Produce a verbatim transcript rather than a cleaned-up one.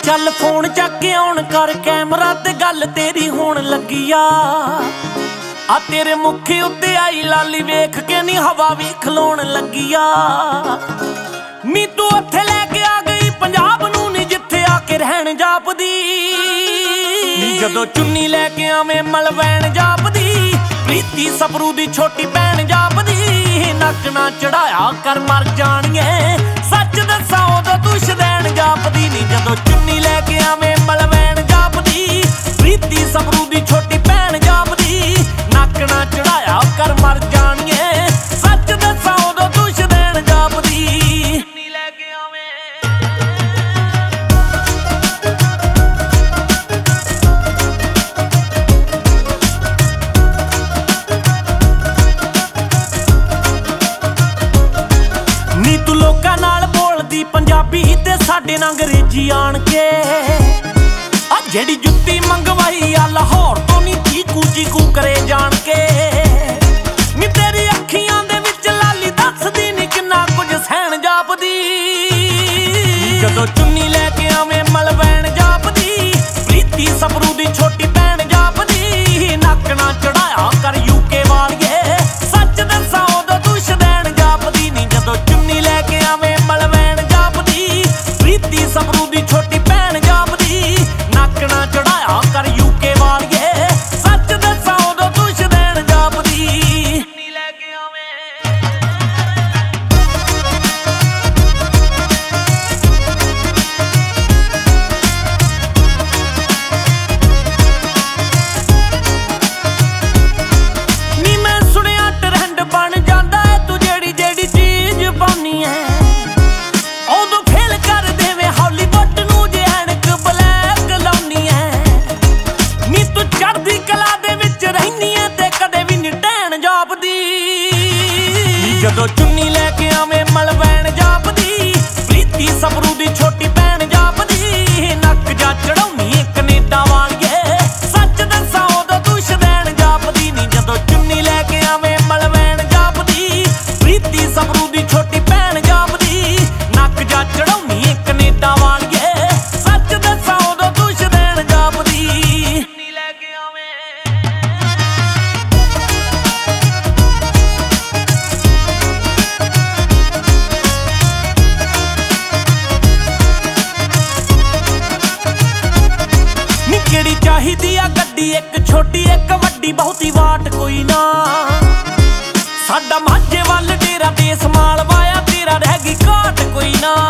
चल फोन चक आउण कर कैमरा ते गल तेरी होण लगी आ आ तेरे मुखे उत्ते आई लाली वेख के नी हवा भी खलोण लगी आ नी तू उत्थे लैके आ गई पंजाब नू नी जिथे आके रहन जापदी नी जदों चुन्नी लैके आवे मलवैन जापदी प्रीति सबरू दी छोटी भैन जापदी नक ना चढ़ाया कर मर जाणिए सच दसां उदों तू शदैन जापदी नी जदों चुन्नी लैके आवे मलवैन जापदी प्रीति सबरू दी छोटी भैन जापदी नक ना चढ़ाया कर मर जाणिए सच दसां उदों तू शदैन जापदी चुन्नी लैके आवे नी तू लोकां नाल बोलदी पंजाबी ते साडे नाल अंग्रेजी आण के आ जेड़ी जुत्ती मंगवाई आ लाहौर तो नी चीकू चीकू करे जान के नी तेरी अखियां दे विच लाली दसदी नी किन्ना कुछ सहन जापदी जदों चुन्नी लैके आवे मलवैन जापदी प्रीति सबरू दी छोटी भैन जापदी नक ना चढ़ाया कर यूके वालिए सच दसां उदों तू शदैन जापदी नी जदों चुन्नी लैके आवे मलवैन जापदी प्रीति सबरू दी छोटी भैन जापदी नक ना चढ़ाया कर यूके वालिए सच दसां उदों तू शदैन जापदी चुन्नी लैके आवे नी मैं सुनिया ट्रेंड बन जांदा है तू जेड़ी जेड़ी चीज पाउनी है उदों फेल कर देवे हॉलीवुड नू जे ऐनक ब्लैक लाउनी है नी तू चढ़दी कला दे विच रहनी है ते कदे भी नी टैन जापदी जदों चुन्नी लैके आवे मलवैन जापदी प्रीति सबरू दी छोटी भैन जापदी नक जा चढ़ाउनी कनेडा वालिए सच दसां उदों तू शदैन जापदी नी जदों चुन्नी लैके आवे मलवैन जापदी प्रीति सबरू दी छोटी भैन जापदी नक जा चढ़ाउनी कनेडा वालिए सच दसां उदों तू शदैन जापदी चुन्नी लैके आवे नी केड़ी चाहीदी आ गड्डी एक छोटी एक वड्डी बहुती वाट कोई ना साडा माझे वल डेरा देस माल वाया तेरा रह गई घाट कोई ना